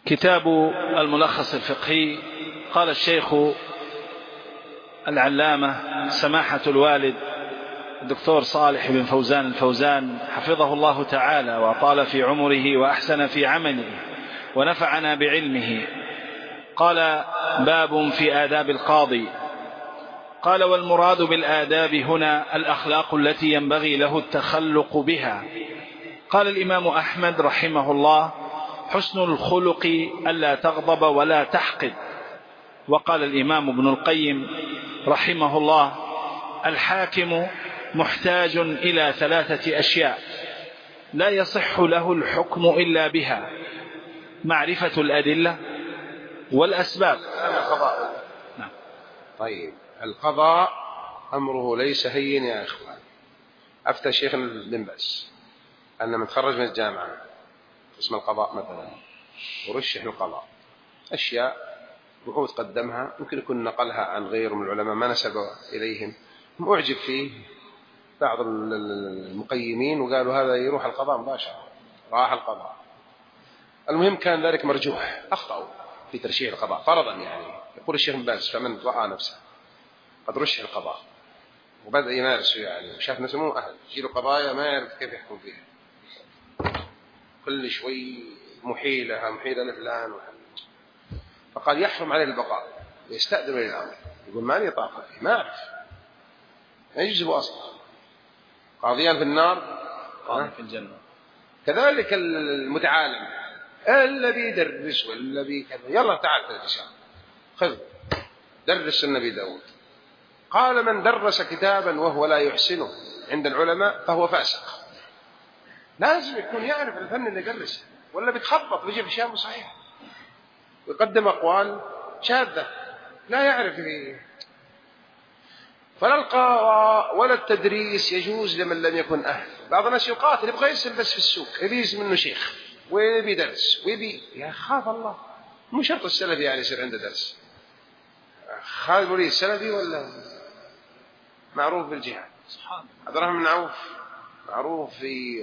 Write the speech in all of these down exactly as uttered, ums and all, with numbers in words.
كتاب الملخص الفقهي. قال الشيخ العلامة سماحة الوالد الدكتور صالح بن فوزان الفوزان حفظه الله تعالى وطال في عمره وأحسن في عمله ونفعنا بعلمه، قال: باب في آداب القاضي. قال: والمراد بالآداب هنا الأخلاق التي ينبغي له التخلق بها. قال الإمام أحمد رحمه الله: حسن الخلق ألا تغضب ولا تحقد. وقال الإمام ابن القيم رحمه الله: الحاكم محتاج إلى ثلاثة أشياء لا يصح له الحكم إلا بها: معرفة الأدلة والأسباب. القضاء. نعم. طيب، القضاء أمره ليس هين يا إخوان. أفتى شيخ بن باز أن من تخرج من الجامعة قسم القضاء مثلا ورشح القضاء أشياء بحوث قدمها، يمكن يكون نقلها عن غيره من العلماء ما نسب إليهم، معجب فيه بعض المقيمين وقالوا هذا يروح القضاء مباشرة، راح القضاء. المهم كان ذلك مرجوح، أخطأوا في ترشيح القضاء فرضا. يعني يقول الشيخ بن باز: فمن رأى نفسه قد رشح القضاء وبدأ يمارسه، يعني وشاف نفسه مو أهل، يجيله قضايا ما يعرف كيف يحكم فيها، كل شوي محيلة محيلة لفلان وحل. فقال يحرم عليه البقاء ويستأذن إلى الأمر، يقول ما لي طاقة فيه، ما أعرف، ما يجزب أصلا. قاضيان في النار قاضي في الجنة. كذلك المتعالم إلا بيدرس ولا بيكذا، يلا تعال تدرس، خذ درس النبي داود. قال: من درس كتابا وهو لا يحسنه عند العلماء فهو فاسق. لازم يكون يعرف الفن اللي يدرسه، ولا بيتخبط بيجي في أشياء صحيحة ويقدم أقوال شاذة لا يعرف فيه. فلا القضاء ولا التدريس يجوز لمن لم يكن أهل. بعض الناس يقاتل يبغى يسلم بس في السوق، يبي منه شيخ ويبي درس ويبي، يا خاف الله، مو شرط السلفي يعني يصير عنده درس. خالد بن الوليد سلفي ولا معروف بالجهاد؟ عبد الرحمن بن عوف معروف في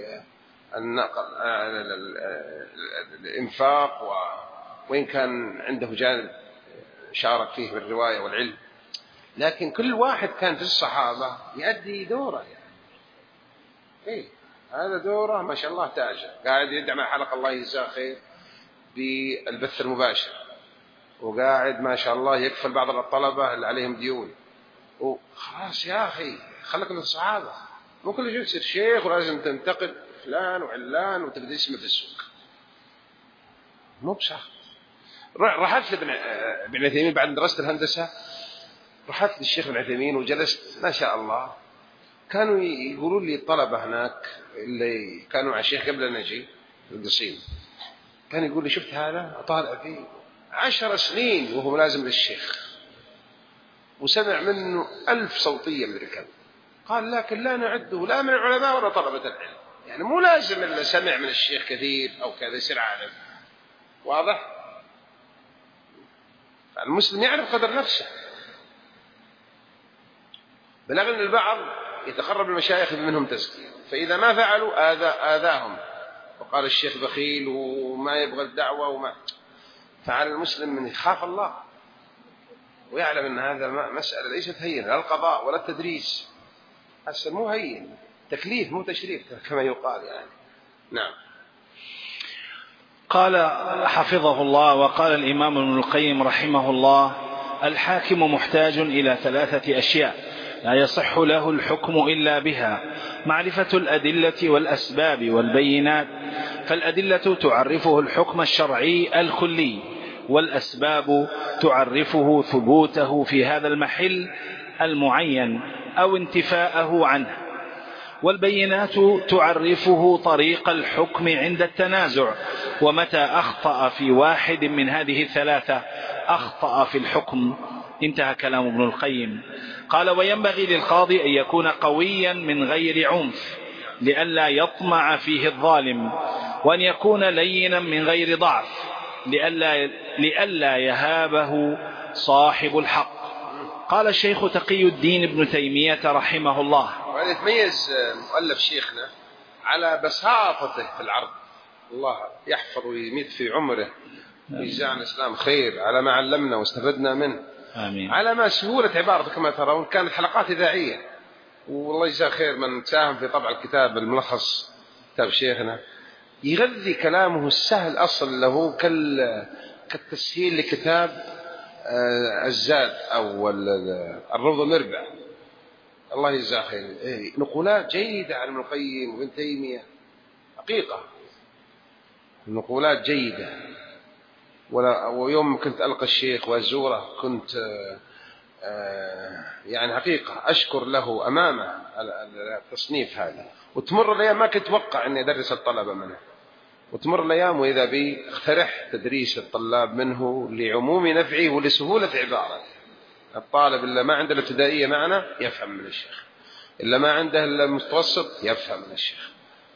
الإنفاق، وإن كان عنده جانب شارك فيه بالرواية والعلم، لكن كل واحد كان في الصحابة يؤدي دوره. يعني إيه هذا دوره ما شاء الله تاجر، قاعد يدعم حلقة الله يجزاه خير بالبث المباشر، وقاعد ما شاء الله يكفل بعض الطلبة اللي عليهم ديون. وخلاص يا أخي خلك من الصحابة، مو كل شيء تصير شيخ ولازم تنتقد فلان وعلان وتبدأ اسمه في السوق، مو بصح. رحت لابن عثيمين بعد درست الهندسة، رحت للشيخ ابن عثيمين وجلست ما شاء الله. كانوا يقولون لي الطلبة هناك اللي كانوا مع الشيخ قبل أن نجي القصيم، كان يقول لي: شفت هذا أطالع فيه عشر سنين وهو ملازم للشيخ وسمع منه ألف صوتية من الكلام. قال: لكن لا نعده لا من العلماء ولا طلبة العلم، يعني مو لازم إلا سمع من الشيخ كثير أو كذا يصير عالم. واضح؟ فالمسلم يعرف قدر نفسه، بلغ أن البعض يتقرب المشايخ منهم تزكية، فإذا ما فعلوا آذى آذاهم، وقال الشيخ بخيل وما يبغى الدعوة وما. فعلى المسلم من يخاف الله ويعلم أن هذا مسألة ليست هينة، لا القضاء ولا التدريس، هذا مو هين، تكليف مو تشريف كما يقال يعني. نعم. قال حفظه الله: وقال الإمام ابن القيم رحمه الله: الحاكم محتاج إلى ثلاثة أشياء لا يصح له الحكم إلا بها: معرفة الأدلة والأسباب والبينات، فالأدلة تعرفه الحكم الشرعي الكلي، والأسباب تعرفه ثبوته في هذا المحل المعين أو انتفاءه عنه، والبينات تعرفه طريق الحكم عند التنازع، ومتى أخطأ في واحد من هذه الثلاثة أخطأ في الحكم. انتهى كلام ابن القيم. قال: وينبغي للقاضي أن يكون قويا من غير عنف لئلا يطمع فيه الظالم، وأن يكون لينا من غير ضعف لئلا, لئلا يهابه صاحب الحق. قال الشيخ تقي الدين ابن تيمية رحمه الله: وهذا يتميز مؤلف شيخنا على بساطته في العرض، الله يحفظ ويميت في عمره، ويجزانا الإسلام خير على ما علمنا واستفدنا منه. آمين. على ما سهولة عبارة كما ترون كانت حلقات إذاعية، والله يجزاه خير من ساهم في طبع الكتاب الملخص كتاب شيخنا، يغذي كلامه السهل أصل له كالتسهيل لكتاب الزاد أو الروض المربع. الله يجزاه خير. نقولات جيدة عن ابن القيم وابن تيمية حقيقة، نقولات جيدة. ويوم كنت ألقى الشيخ وأزوره كنت يعني حقيقة أشكر له أمامه التصنيف هذا. وتمر الأيام ما كنت أتوقع أني أدرس الطلبة منه، وتمر الأيام وإذا بي اقترح تدريس الطلاب منه لعموم نفعه ولسهولة عبارة. الطالب اللي ما عنده الابتدائية معنا يفهم من الشيخ، إلا ما عنده المتوسط يفهم من الشيخ.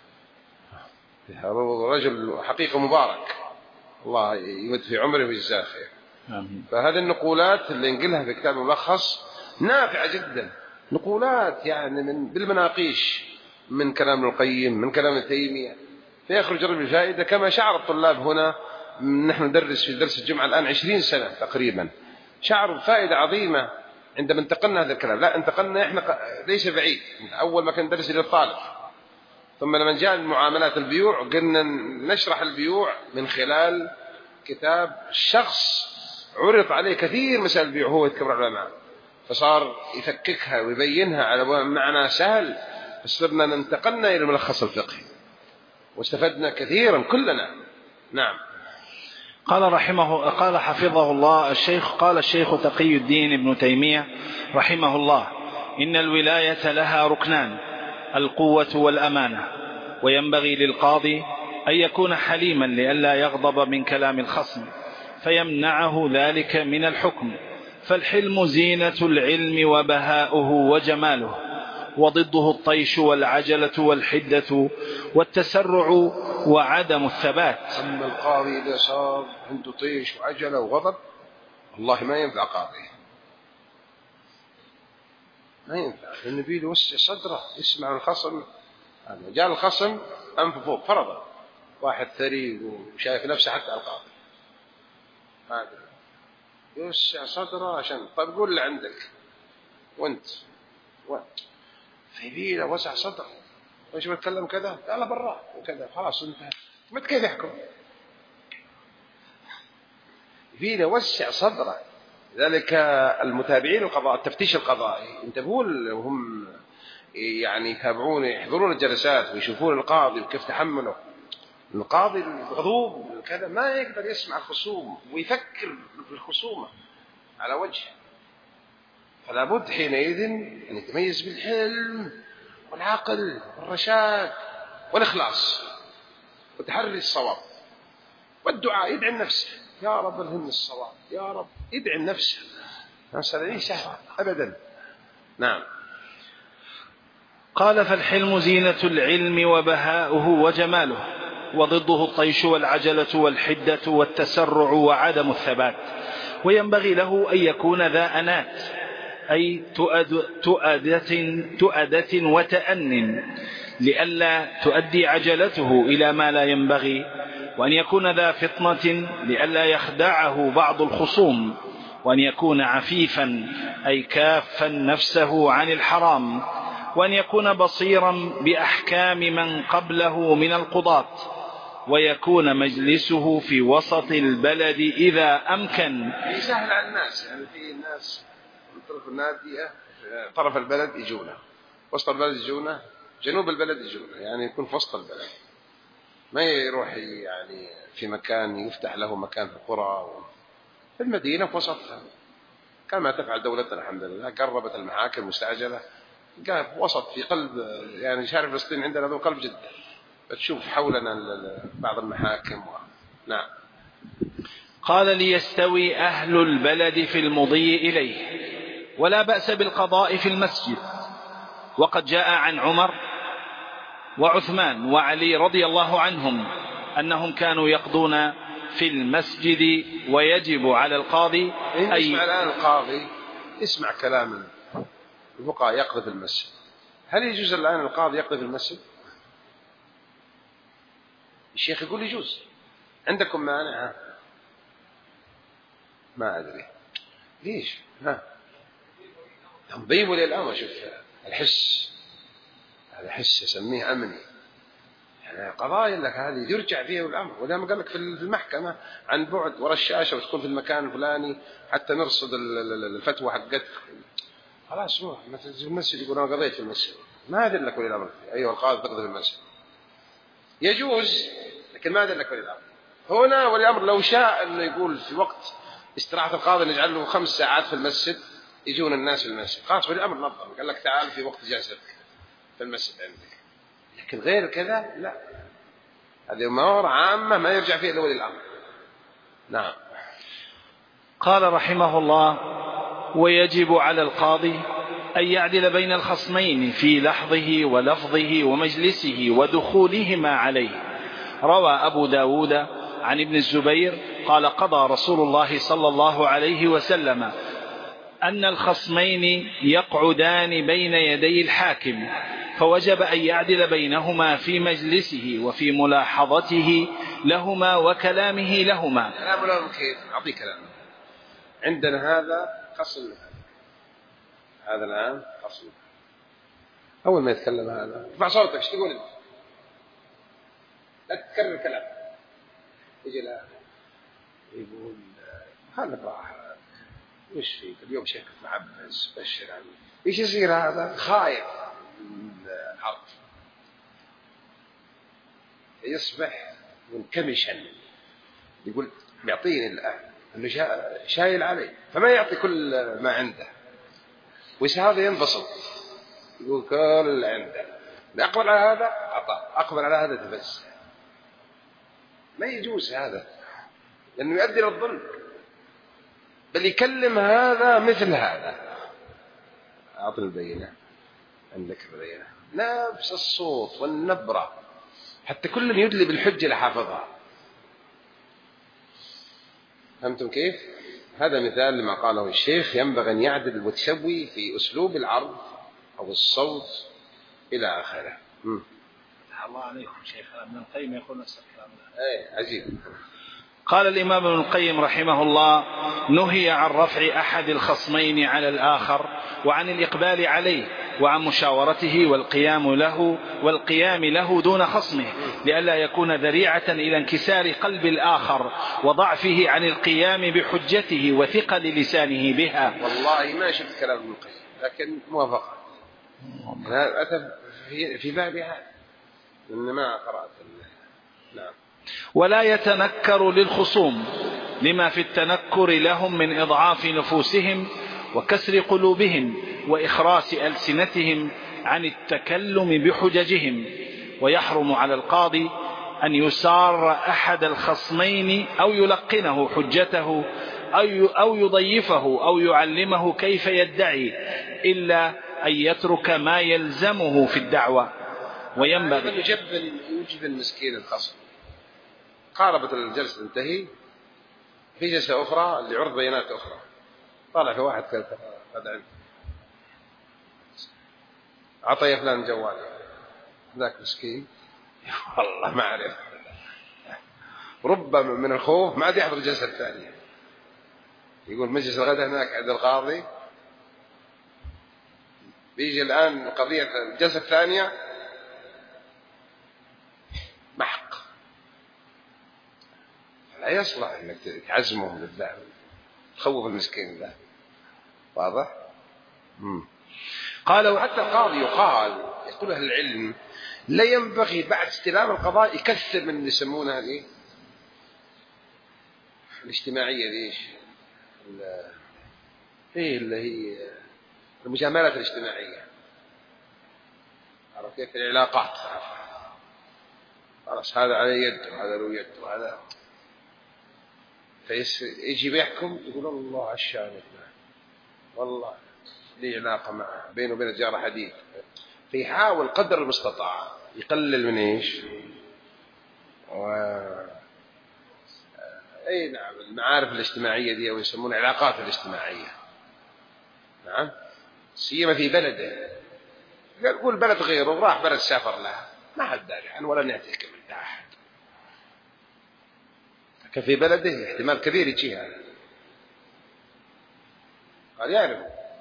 رجل حقيقة مبارك، الله يمد في عمره ويجزاه خير. فهذه النقولات اللي نقلها في كتاب ملخص نافعة جدا، نقولات يعني من بالمناقيش من كلام ابن القيم من كلام ابن تيمية، فيخرج رجل بفائدة. كما شعر الطلاب هنا، نحن ندرس في درس الجمعة الآن عشرين سنة تقريبا، شعروا بفائدة عظيمة عندما انتقلنا هذا الكلام. لا انتقلنا إحنا ليس بعيد، أول ما كان درس للطالب، ثم لما جاء المعاملات البيوع قلنا نشرح البيوع من خلال كتاب شخص عرض عليه كثير مسائل البيوع هو يتكبر العلماء، فصار يفككها ويبينها على معنى سهل، فصرنا ننتقلنا إلى الملخص الفقهي واستفدنا كثيرا كلنا. نعم. قال رحمه قال حفظه الله الشيخ قال الشيخ تقي الدين ابن تيمية رحمه الله: إن الولاية لها ركنان: القوة والأمانة. وينبغي للقاضي أن يكون حليما لئلا يغضب من كلام الخصم فيمنعه ذلك من الحكم، فالحلم زينة العلم وبهاؤه وجماله، وضده الطيش والعجلة والحدة والتسرع وعدم الثبات. أما القاضي إذا صار عنده طيش وعجلة وغضب والله ما ينفع قاضي، ما ينفع، النبي له وسع صدره يسمع الخصم. جاء الخصم أنف فوق فرضا، واحد ثري وشايف نفسه حتى القاضي هذا يوسع صدره عشان طيب قول اللي عندك وانت وانت في له وسع صدره، وش بتكلم كذا يلا برا وكذا خلاص انتهى. مت كيف يحكم في له وسع صدره. ذلك المتابعين القضاء التفتيش القضائي انتبهون وهم يعني يتابعون يحضرون الجلسات ويشوفون القاضي وكيف تحمله. القاضي الغضوب كذا ما يقدر يسمع الخصوم ويفكر في الخصومة على وجه، فلا بد حينئذ أن يتميز بالحلم والعقل والرشاد والإخلاص وتحري الصواب والدعاء. يدعي نفسه يا رب الهمني الصواب، يا رب يدعي نفسه، مسألة ليس سهلة أبدا. نعم. قال: فالحلم زينة العلم وبهاؤه وجماله، وضده الطيش والعجلة والحدة والتسرع وعدم الثبات. وينبغي له أن يكون ذا أنات، أي تؤد تؤدة, تؤدة وتأن، لئلا تؤدي عجلته إلى ما لا ينبغي، وأن يكون ذا فطنة لئلا يخدعه بعض الخصوم، وأن يكون عفيفا أي كافا نفسه عن الحرام، وأن يكون بصيرا بأحكام من قبله من القضاة، ويكون مجلسه في وسط البلد إذا أمكن. يسهل على الناس، يعني في الناس من طرف النادية طرف البلد يجونا، وسط البلد يجونا، جنوب البلد يجونا، يعني يكون في وسط البلد، ما يروح يعني في مكان يفتح له مكان في القرى في المدينة في وسطها كما تفعل دولتنا الحمد لله. قربت المحاكم مستعجلة، قال وسط في قلب يعني شارع فلسطين عندنا ذو قلب جدا، تشوف حولنا بعض المحاكم و... نعم. قال: ليستوي أهل البلد في المضي إليه، ولا بأس بالقضاء في المسجد. وقد جاء عن عمر وعثمان وعلي رضي الله عنهم أنهم كانوا يقضون في المسجد، ويجب على القاضي أي اسمع الآن القاضي اسمع كلام الفقهاء يقضي في المسجد. هل يجوز الآن القاضي يقضي في المسجد؟ الشيخ يقول يجوز. عندكم مانع؟ ما أدري ليش. ها تنظيم ولي الأمر. شوف الحس، هذا حس يسميه أمني، يعني قضايا لك هذه يرجع فيها الأمر. ولا ما قال لك في المحكمة عن بعد ورا الشاشة وتكون في المكان الفلاني حتى نرصد الفتوى حقتك. خلاص روح مثل المسجد يقول أنا قضيت في المسجد، ما أدري لك ولي الأمر أيها القاضي تقضي في المسجد، يجوز لكن ما أدري لك ولي الأمر. هنا ولي الأمر لو شاء أنه يقول في وقت استراحة القاضي نجعل له خمس ساعات في المسجد يجون الناس في المسجد، خلاص ولي الأمر نظم قال لك تعال في وقت جلستك في المسجد عندك. لكن غير كذا لا، هذه أمور عامة ما يرجع فيها إلا ولي الأمر. نعم. قال رحمه الله: ويجب على القاضي أن يعدل بين الخصمين في لحظه ولفظه ومجلسه ودخولهما عليه. روى أبو داود عن ابن الزبير قال: قضى رسول الله صلى الله عليه وسلم أن الخصمين يقعدان بين يدي الحاكم، فوجب أن يعدل بينهما في مجلسه وفي ملاحظته لهما وكلامه لهما. كلام لهم كيف؟ أعطي كلام. عندنا هذا خصم، هذا الآن خصم، أول ما يتكلم هذا ارفع صوتك، ايش تقول انت؟ لا تكرر كلام. يجي لا يقول خلنا راحة، وش فيك اليوم شكلك معبس بشر عني، ايش يصير هذا؟ خايف الحرب، يصبح منكمشا، يقول يعطيني الآن انه شايل علي، فما يعطي كل ما عنده، وش هذا ينبسط يقول كل اللي عنده، أقبل على هذا عطاء، أقبل على هذا تفز. ما يجوز هذا لأنه يؤدي للظلم، بل يكلم هذا مثل هذا. أعطي البينة، عندك البينة، نفس الصوت والنبرة، حتى كل يدلي بالحجة لحافظها. فهمتم كيف؟ هذا مثال لما قاله الشيخ، ينبغي أن يعدل وتسوي في أسلوب العرض أو الصوت إلى آخره. الله عليكم شيخ ابن القيم يقول نفس الكلام. أي عجيب. قال الإمام ابن القيم رحمه الله: نهي عن رفع أحد الخصمين على الآخر، وعن الإقبال عليه، وعن مشاورته والقيام له والقيام له دون خصمه، لئلا يكون ذريعة إلى انكسار قلب الآخر وضعفه عن القيام بحجته وثقل لسانه بها. والله ما شفت كلام ابن القيم لكن موافقة، أنا أتى في بابها إنما قرأت. نعم. ولا يتنكر للخصوم لما في التنكر لهم من إضعاف نفوسهم وكسر قلوبهم وإخراس ألسنتهم عن التكلم بحججهم. ويحرم على القاضي أن يسار أحد الخصمين أو يلقنه حجته أو يضيفه أو يعلمه كيف يدعي، إلا أن يترك ما يلزمه في الدعوة. وينبغي يجب المسكين الخصم. قاربت الجلسة تنتهي، في جلسة أخرى لعرض بيانات أخرى، طالع في واحد كذا هذا عنده عطى فلان جواله، ذاك مسكين والله ما أعرف، ربما من الخوف ما عاد يحضر الجلسة الثانية، يقول مجلس الغد هناك عند القاضي، بيجي الآن قضية الجلسة الثانية محق، لا يصلح انك تعزمه للذهب، تخوف المسكين ذا. واضح؟ امم قالوا حتى القاضي يقال يقول اهل العلم لا ينبغي بعد استلام القضاء يكثر من اللي يسمونها هذه الاجتماعيه ليش؟ ايه اللي هي المجاملات الاجتماعيه، عرفت كيف؟ العلاقات، خلاص هذا على يد وهذا له يد وهذا، فيجي بيحكم يقول الله عشانك والله لي علاقة معه بينه وبين الجارة حديث، فيحاول قدر المستطاع يقلل من ايش و... اي نعم المعارف الاجتماعية دي ويسمونها العلاقات الاجتماعية. نعم، سيما في بلده، يقول بلد غيره راح بلد سافر لها ما حد داري عنه ولا نعتك من أحد، لكن في بلده احتمال كبير يجي هذا قال يعرف.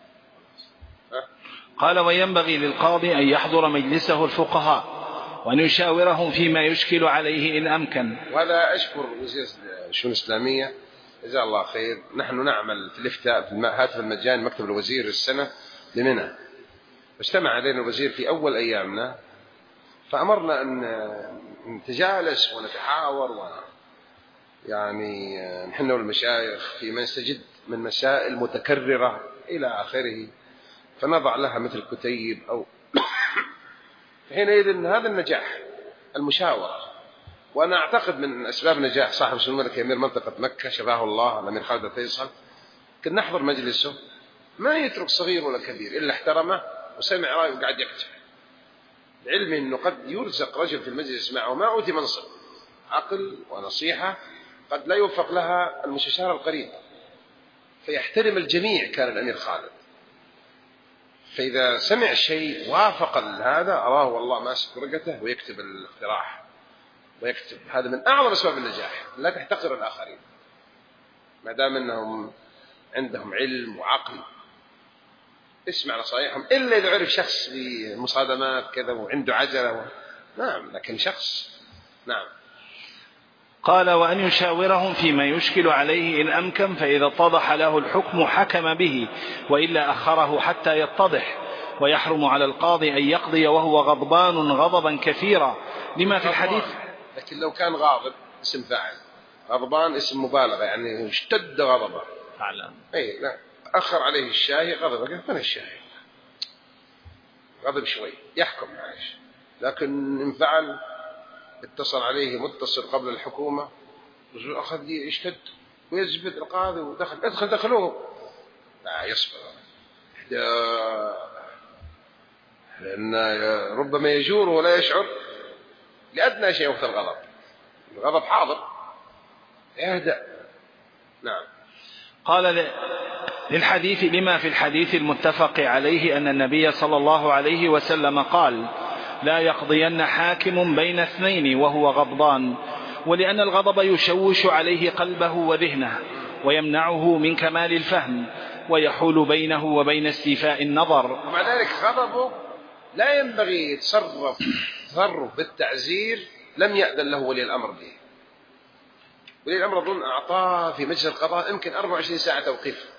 قال وينبغي للقاضي أن يحضر مجلسه الفقهاء وأن يشاورهم فيما يشكل عليه إن أمكن. وهذا أشكر وزير الشؤون الإسلامية جزاه الله خير. نحن نعمل في الإفتاء في الهاتف المجاني مكتب الوزير السنة لمنى، اجتمع علينا الوزير في أول أيامنا فأمرنا أن نتجالس ونتحاور و يعني نحن والمشايخ فيما يستجد من مسائل متكررة إلى آخره، فنضع لها مثل كتيب أو حينئذ هذا النجاح المشاورة. وأنا أعتقد من أسباب نجاح صاحب سمو الملك أمير منطقة مكة شفاه الله الأمير خالد الفيصل، كنا نحضر مجلسه ما يترك صغير ولا كبير إلا احترمه وسمع رأيه وقاعد يكتب، العلم أنه قد يرزق رجل في المجلس معه ما أوتي منصب عقل ونصيحة قد لا يوفق لها المستشار القريب، فيحترم الجميع كان الأمير خالد. فإذا سمع شيء وافق هذا أراه والله ماسك ورقته ويكتب الاقتراح ويكتب. هذا من أعظم أسباب النجاح. لا تحتقر الآخرين ما دام أنهم عندهم علم وعقل، اسمع نصائحهم إلا إذا عرف شخص بمصادمات كذا وعنده عجلة و... نعم لكن شخص نعم. قال وأن يشاورهم فيما يشكل عليه إن أمكن، فإذا اتضح له الحكم حكم به وإلا أخره حتى يتضح. ويحرم على القاضي أن يقضي وهو غضبان غضبا كثيرا لما في الحديث. لكن لو كان غاضب اسم فاعل، غضبان اسم مبالغة يعني اشتد غضبه فعلا. أي لا أخر عليه الشاهي غضبه من الشاهي غضب شوي يحكم معيش. لكن إن فعل اتصل عليه متصل قبل الحكومة أخذ يشتد ويزبد القاضي ودخل ادخل دخلوه لا يصبر، لأن ربما يجور ولا يشعر لأدنى شيء وقت الغضب. الغضب حاضر يهدأ. نعم. قال للحديث لما في الحديث المتفق عليه أن النبي صلى الله عليه وسلم قال لا يقضين حاكم بين اثنين وهو غضبان، ولأن الغضب يشوش عليه قلبه وذهنه ويمنعه من كمال الفهم ويحول بينه وبين استيفاء النظر. ومع ذلك غضبه لا ينبغي يتصرف تصرف بالتعزير لم يأذن له ولي الأمر به. ولي الأمر أظن أعطاه في مجلس القضاء يمكن أربع وعشرين ساعة توقيف.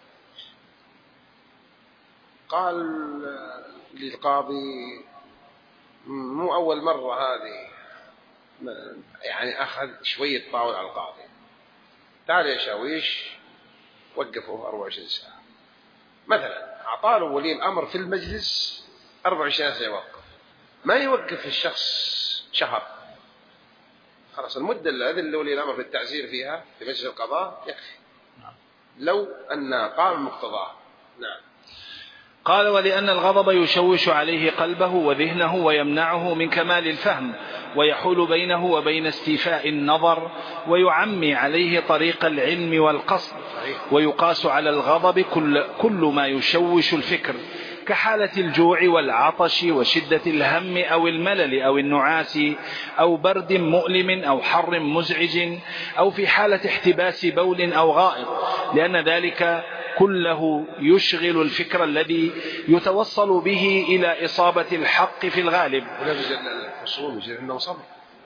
قال للقاضي مو أول مرة هذه يعني أخذ شوية طاول على القاضي، تعال يا شاويش وقفه أربع وعشرين ساعة مثلا. أعطاله ولي الأمر في المجلس أربع وعشرين ساعة يوقف، ما يوقف الشخص شهر خلاص. المدة اللي ولي الأمر في التعزير فيها في مجلس القضاء يكفي لو أن قام مقتضاه. نعم. قال ولأن الغضب يشوش عليه قلبه وذهنه ويمنعه من كمال الفهم ويحول بينه وبين استيفاء النظر ويعمي عليه طريق العلم والقصد. ويقاس على الغضب كل, كل ما يشوش الفكر كحالة الجوع والعطش وشدة الهم أو الملل أو النعاس أو برد مؤلم أو حر مزعج أو في حالة احتباس بول أو غائط، لأن ذلك كله يشغل الفكر الذي يتوصل به إلى إصابة الحق في الغالب. ولا بجل الخصوم يجري عندهم صبر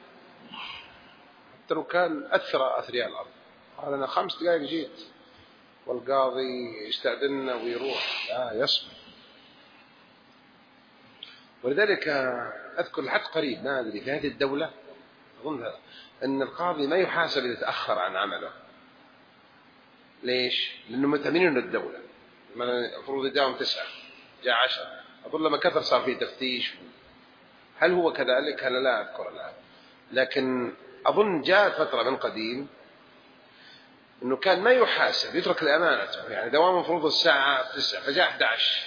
حتى لو كان أثر أثرياء الأرض. قال أنا خمس دقائق جيت والقاضي يستأذننا ويروح لا يصبر. ولذلك أذكر حتى قريب ما أدري في هذه الدولة أظن أن القاضي ما يحاسب إذا تأخر عن عمله. ليش؟ لأنه متأمنين الدولة المفروض يداوم تسعة جاء عشرة أظن لما كثر صار فيه تفتيش. هل هو كذلك؟ أنا لا أذكر الآن، لكن أظن جاءت فترة من قديم أنه كان ما يحاسب يترك لأمانته، يعني دوام مفروض الساعة تسعة فجاء أحد عشر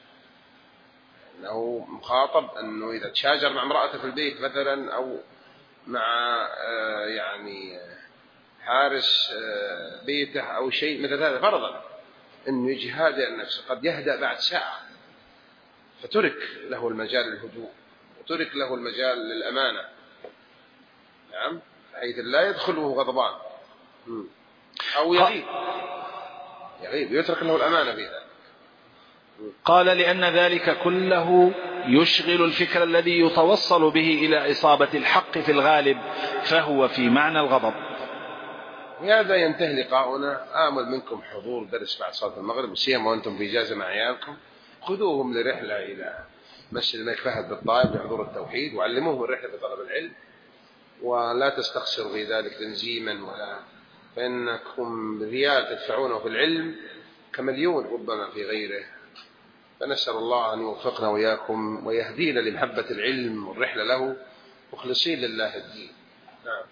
أنه مخاطب أنه إذا تشاجر مع امرأته في البيت مثلا أو مع يعني حارس بيته أو شيء مثل هذا فرضا أنه يجي هادئ النفس قد يهدأ بعد ساعة، فترك له المجال للهدوء وترك له المجال للأمانة. نعم. حيث لا يدخله غضبان أو يغيب يغيب يترك له الأمانة في ذلك. قال لأن ذلك كله يشغل الفكر الذي يتوصل به إلى إصابة الحق في الغالب، فهو في معنى الغضب. وهذا ينتهي لقاؤنا. آمل منكم حضور درس بعد صلاة المغرب، سيما وأنتم في إجازة مع عيالكم، خذوهم لرحلة إلى مسجد الملك فهد بالطائف لحضور التوحيد، وعلموهم الرحلة بطلب العلم، ولا تستخسروا في ذلك تنزيما ولا، فإنكم ريال تدفعونه في العلم كمليون ربما في غيره. فنسأل الله أن يوفقنا وإياكم ويهدينا لمحبة العلم والرحلة له مخلصين لله الدين. نعم.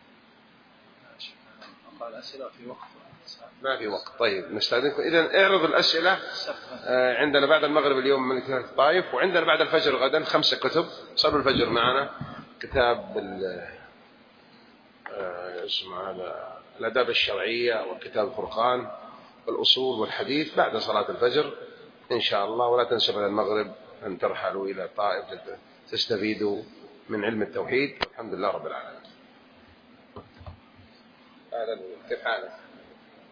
قال أسئلة في وقت ما في وقت. طيب نستأذنكم إذن اعرض الأسئلة. عندنا بعد المغرب اليوم من كتاب الطائف، وعندنا بعد الفجر غدا خمسة كتب. صلوا الفجر معنا، كتاب اسمه هذا الآداب الشرعية، وكتاب الفرقان، والأصول والحديث بعد صلاة الفجر إن شاء الله. ولا تنسوا بعد المغرب أن ترحلوا إلى الطائف تستفيدوا من علم التوحيد. الحمد لله رب العالمين. هذا كيف حالك؟